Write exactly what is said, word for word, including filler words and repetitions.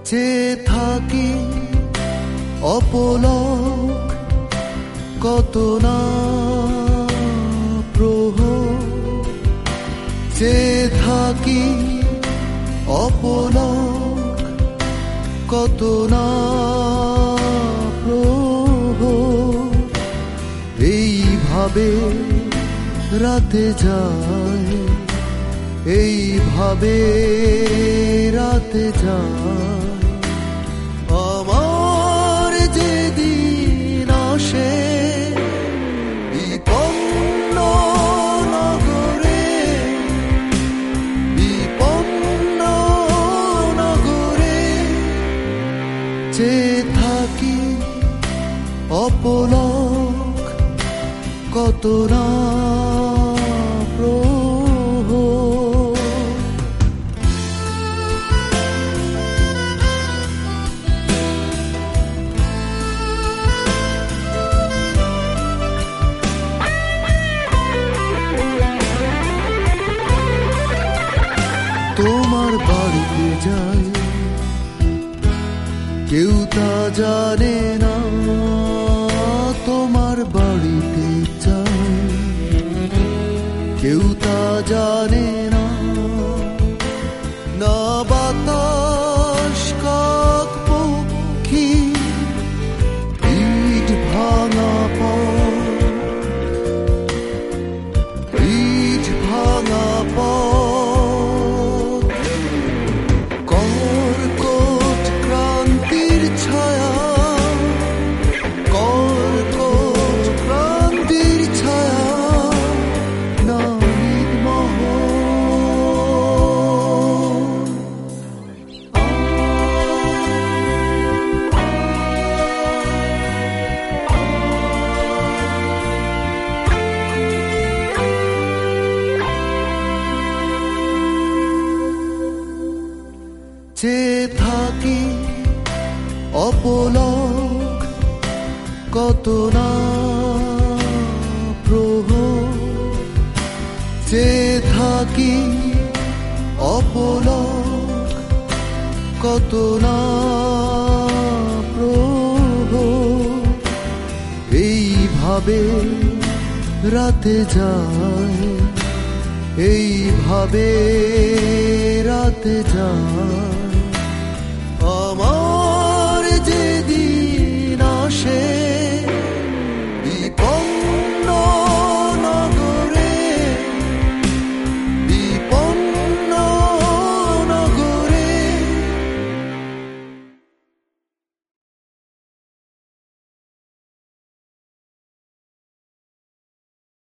চেয়ে থাকি অপলক কত না প্রহর, চেয়ে থাকি অপলক কত না প্রহর। এইভাবে রাতে যায়, এইভাবে রাতে যায়। আমার যেদিন আসে বিপন্ন নগরে, বিপন্ন নগরে চেয়ে থাকি অপলক কত না তোমার বাড়িতে যাই, কেউ তা জানে না। তোমার বাড়িতে যাই, কেউ তা জানে না। না বাতাস কাক পক্ষী ইট ভাঙা পথ, ইট ভাঙা পথ। চেয়ে থাকি অপলক কত না প্রহর, চেয়ে থাকি অপলক কত না প্রহর। এইভাবে রাতে যায়, এইভাবে রাতে যায়। আমার